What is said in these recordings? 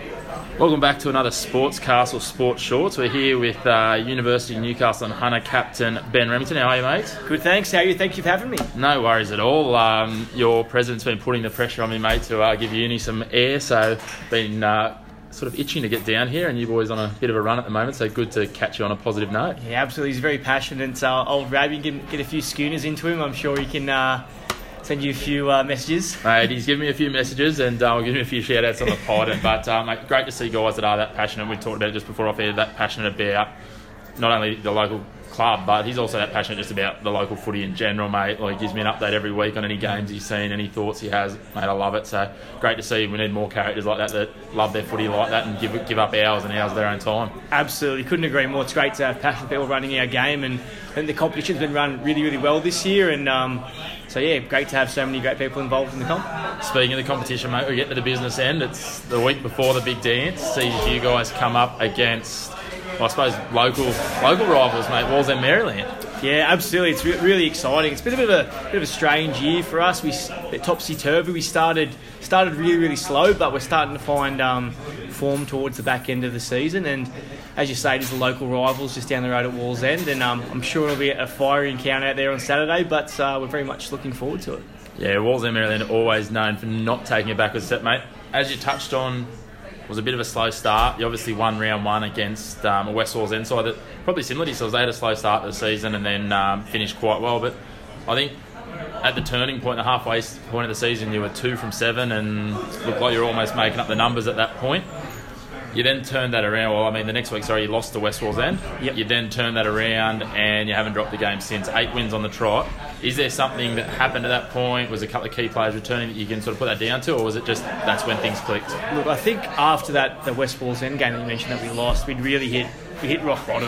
Welcome back to another Sports Castle Sports Shorts. We're here with University of Newcastle and Hunter captain Ben Remington. How are you, mate? Good, thanks. How are you? Thank you for having me. No worries at all. Your president's been putting the pressure on me, mate, to give uni some air. So been sort of itching to get down here, and you boys on a bit of a run at the moment. So good to catch you on a positive note. Yeah, absolutely. He's very passionate. Old Rabby, get a few schooners into him. I'm sure he can send you a few messages. Mate, he's given me a few messages, and I'll give him a few shout-outs on the pod. But mate, great to see guys that are that passionate. We talked about it just before off air, that passionate about not only the local club, but he's also that passionate just about the local footy in general, mate. Like, he gives me an update every week on any games he's seen, any thoughts he has. Mate, I love it. So great to see. We need more characters like that love their footy like that and give up hours and hours of their own time. Absolutely, couldn't agree more. It's great to have passionate people running our game, and the competition's been run really, really well this year. And so yeah, great to have so many great people involved in the comp. Speaking of the competition, mate, we get to the business end. It's the week before the big dance. See if you guys come up against, I suppose, local rivals, mate, Wallsend Maryland. Yeah, absolutely. It's really exciting. It's been a bit of a strange year for us. We topsy-turvy. We started really, really slow, but we're starting to find form towards the back end of the season. And as you say, there's the local rivals just down the road at Wallsend, and I'm sure it'll be a fiery encounter out there on Saturday. But we're very much looking forward to it. Yeah, Wallsend Maryland always known for not taking a backwards step, mate. As you touched on, it was a bit of a slow start. You obviously won round one against a West Wallsend side that probably similar to yourselves. They had a slow start to the season and then finished quite well. But I think at the turning point, the halfway point of the season, you were 2 from 7 and looked like you were almost making up the numbers at that point. You then turned that around. Well, I mean, the next week, you lost to West Wallsend. Yep. You then turned that around and you haven't dropped the game since. 8 wins on the trot. Is there something that happened at that point? Was a couple of key players returning that you can sort of put that down to, or was it just that's when things clicked? Look, I think after that, the West Wallsend game that you mentioned that we lost, we hit rock bottom.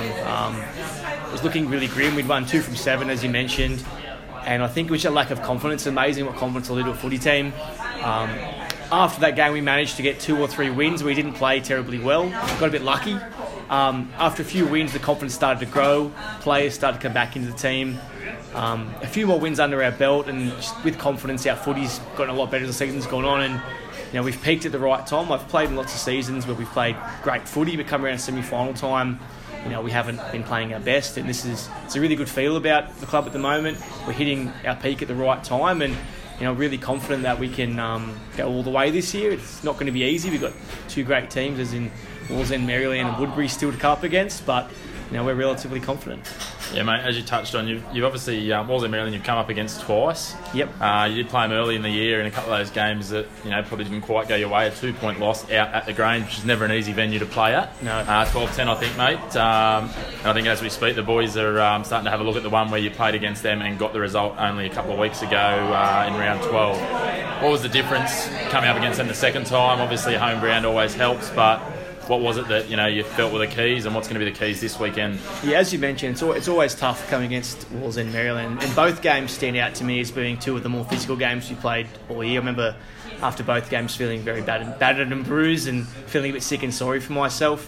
It was looking really grim. We'd won 2 from 7, as you mentioned, and I think it was a lack of confidence. Amazing what confidence will do to a footy team. After that game, we managed to get 2 or 3 wins. We didn't play terribly well. Got a bit lucky. After a few wins, the confidence started to grow. Players started to come back into the team. A few more wins under our belt, and just with confidence, our footy's gotten a lot better as the season's gone on. And we've peaked at the right time. I've played in lots of seasons where we've played great footy, but come around semi-final time, we haven't been playing our best. And it's a really good feel about the club at the moment. We're hitting our peak at the right time, and really confident that we can go all the way this year. It's not going to be easy. We've got 2 great teams, as in Wallsend, Maryland and Woodbury, still to come up against, but we're relatively confident. Yeah, mate, as you touched on, you've obviously, Wallsend Maryland, you've come up against twice. Yep. You did play them early in the year in a couple of those games that, probably didn't quite go your way. A 2-point loss out at the Grange, which is never an easy venue to play at. No. 12-10, I think, mate. And I think as we speak, the boys are starting to have a look at the one where you played against them and got the result only a couple of weeks ago in round 12. What was the difference coming up against them the second time? Obviously, home ground always helps, but what was it that you felt were the keys, and what's going to be the keys this weekend? Yeah, as you mentioned, it's always tough coming against Wallsend Maryland, and both games stand out to me as being 2 of the more physical games we played all year. I remember after both games feeling very battered and bruised and feeling a bit sick and sorry for myself.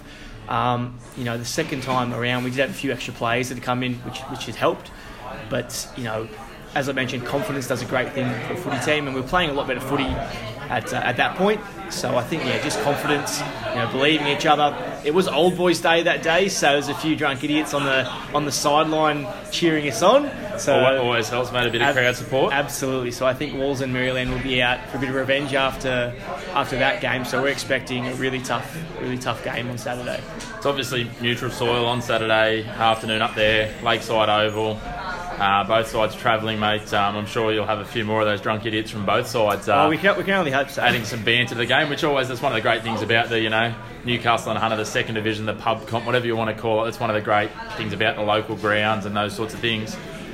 The second time around, we did have a few extra players that had come in, which had helped, but as I mentioned, confidence does a great thing for a footy team, and we were playing a lot better footy at that point. So I think, just confidence, believing each other. It was Old Boys Day that day, so there's a few drunk idiots on the sideline cheering us on. So always helps, mate, a bit of crowd support. Absolutely. So I think Wallsend Maryland will be out for a bit of revenge after that game. So we're expecting a really tough game on Saturday. It's obviously neutral soil on Saturday afternoon up there, Lakeside Oval. Both sides travelling, mate. I'm sure you'll have a few more of those drunk idiots from both sides. We can only hope so. Adding some banter to the game, which that's one of the great things about the Newcastle and Hunter, the second division, the pub comp, whatever you want to call it. That's one of the great things about the local grounds and those sorts of things.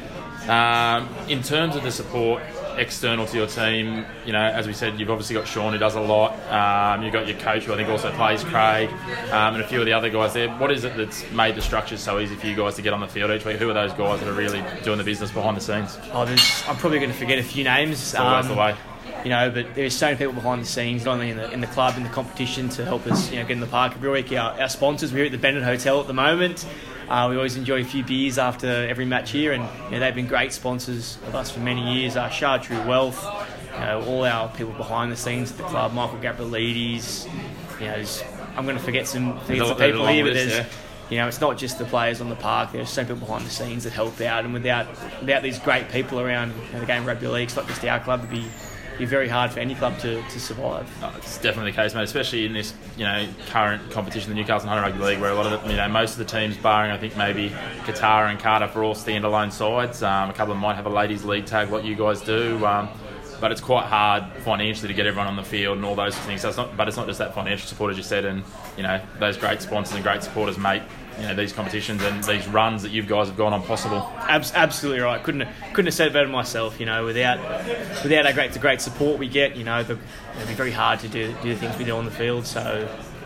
In terms of the support external to your team, as we said, you've obviously got Sean, who does a lot. You've got your coach, who I think also plays, Craig, and a few of the other guys there. What is it that's made the structures so easy for you guys to get on the field each week? Who are those guys that are really doing the business behind the scenes? I'm probably going to forget a few names. That's the way. But there's so many people behind the scenes, not only in the club, in the competition, to help us, get in the park every week. Our sponsors, we're here at the Bennett Hotel at the moment. We always enjoy a few beers after every match here, and they've been great sponsors of us for many years. Chartrue Wealth, all our people behind the scenes at the club, Michael Gabrielides, I'm going to forget some There's a people long here, but list, there's. It's not just the players on the park. There's some people behind the scenes that help out, and without these great people around the game of rugby league, it's not just our club. It'd be very hard for any club to survive. Oh, it's definitely the case, mate. Especially in this current competition, the Newcastle and Hunter Rugby League, where a lot of most of the teams, barring I think maybe Qatar and Cardiff, are all standalone sides. A couple of them might have a ladies' league tag like you guys do. But it's quite hard financially to get everyone on the field and all those things. So it's not just that financial support, as you said, and those great sponsors and great supporters make these competitions and these runs that you guys have gone on possible. Absolutely right. Couldn't have said it better myself. Without the great support we get, it'd be very hard to do the things we do on the field. So.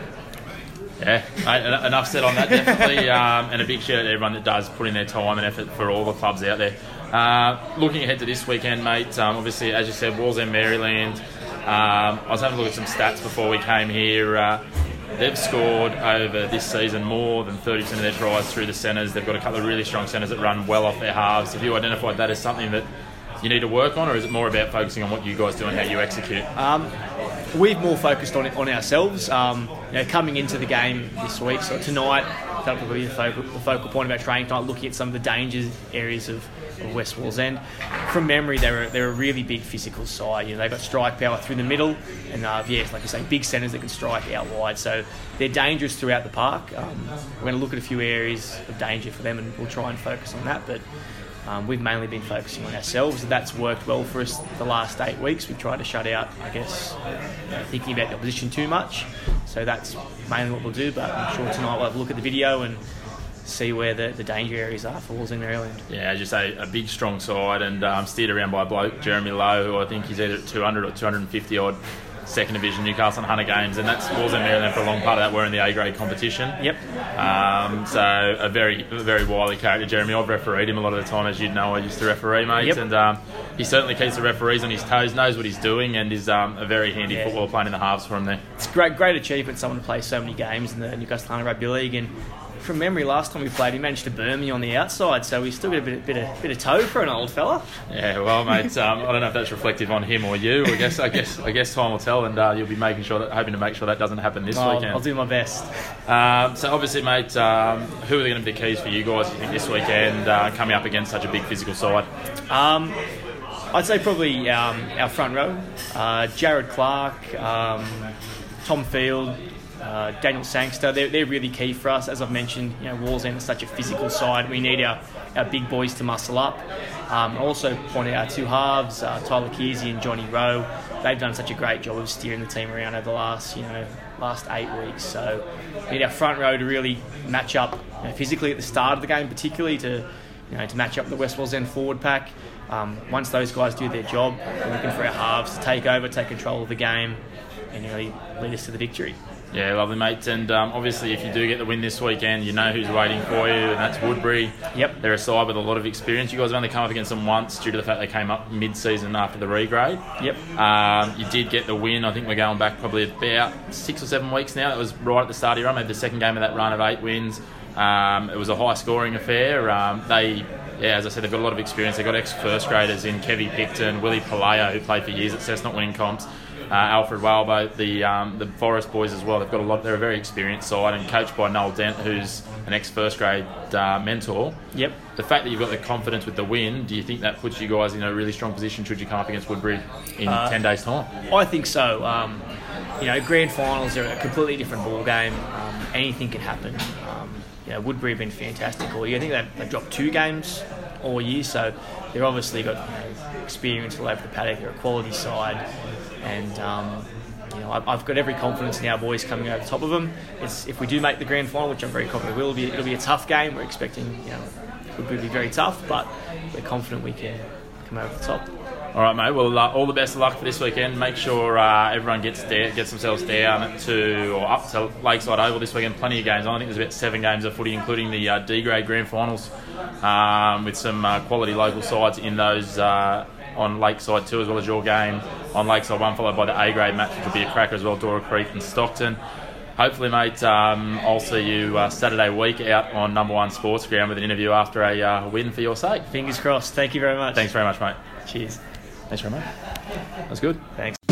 Yeah, mate, enough said on that, definitely. And a big shout out to everyone that does put in their time and effort for all the clubs out there. Looking ahead to this weekend, mate, obviously, as you said, Wallsend, Maryland. I was having a look at some stats before we came here. They've scored over this season more than 30% of their tries through the centres. They've got a couple of really strong centres that run well off their halves. Have you identified that as something that you need to work on, or is it more about focusing on what you guys do and how you execute? We've more focused on ourselves. Coming into the game this week, so tonight, that'll probably be the focal point of our training tonight, looking at some of the danger areas of West Wallsend. From memory, they're a really big physical side. They've got strike power through the middle, and like you say, big centres that can strike out wide. So they're dangerous throughout the park. We're going to look at a few areas of danger for them, and we'll try and focus on that. But we've mainly been focusing on ourselves. That's worked well for us the last 8 weeks. We've tried to shut out, thinking about the opposition too much. So that's mainly what we'll do. But I'm sure tonight we'll have a look at the video and see where the danger areas are for Wallsend, Maryland. Yeah, as you say, a big, strong side, and steered around by a bloke, Jeremy Lowe, who I think he's either at 200 or 250 odd second division Newcastle and Hunter games, and that's Wallsend, Maryland for a long part of that were in the A-grade competition. Yep. So a very, very wily character, Jeremy. I've refereed him a lot of the time, as you know. I used to referee, mate. Yep. And he certainly keeps the referees on his toes, knows what he's doing, and is a very handy football playing in the halves for him there. It's a great achievement, someone to play so many games in the Newcastle Hunter Rugby League, and from memory, last time we played, he managed to burn me on the outside, so we still got a bit of toe for an old fella. Yeah, well, mate, I don't know if that's reflective on him or you. I guess time will tell, and you'll be hoping to make sure that doesn't happen this weekend. I'll do my best. So obviously, mate, who are going to be the keys for you guys, you think, this weekend, coming up against such a big physical side? I'd say probably our front row, Jared Clark, Tom Field, Daniel Sangster. They're really key for us. As I've mentioned, Wallsend is such a physical side. We need our big boys to muscle up. Also point out our two halves, Tyler Kearsey and Johnny Rowe. They've done such a great job of steering the team around over the last 8 weeks. So we need our front row to really match up physically at the start of the game, particularly to match up the West Wallsend forward pack. Once those guys do their job, we're looking for our halves to take over, take control of the game, and really lead us to the victory. Yeah, lovely, mate. And obviously, if you do get the win this weekend, you know who's waiting for you, and that's Woodbury. Yep. They're a side with a lot of experience. You guys have only come up against them once due to the fact they came up mid-season after the regrade. Yep. You did get the win. I think we're going back probably about 6 or 7 weeks now. That was right at the start of your run, maybe the second game of that run of 8 wins. It was a high-scoring affair. As I said, they've got a lot of experience. They've got ex-first graders in Kevy Picton, Willie Paleo, who played for years at Cessnock winning comps. Alfred Walbo, the Forest boys as well. They've got a lot. They're a very experienced side, and coached by Noel Dent, who's an ex-first grade mentor. Yep. The fact that you've got the confidence with the win, do you think that puts you guys in a really strong position should you come up against Woodbury in 10 days' time? I think so. Grand finals are a completely different ball game. Anything can happen. Woodbury have been fantastic all year. I think they've dropped 2 games all year, so they've obviously got experience all over the paddock. They're a quality side, and I've got every confidence in our boys coming over the top of them. If we do make the grand final, which I'm very confident it'll be a tough game. We're expecting Woodbury to be very tough, but we're confident we can come over the top. All right, mate. Well, all the best of luck for this weekend. Make sure everyone gets themselves down up to Lakeside Oval this weekend. Plenty of games on. I think there's about 7 games of footy, including the D-grade grand finals, with some quality local sides in those on Lakeside too, as well as your game on Lakeside 1, followed by the A-grade match, which will be a cracker as well, Dora Creek and Stockton. Hopefully, mate, I'll see you Saturday week out on Number 1 Sports Ground with an interview after a win for your sake. Fingers crossed. Thank you very much. Thanks very much, mate. Cheers. Thanks very much. That's good. Thanks.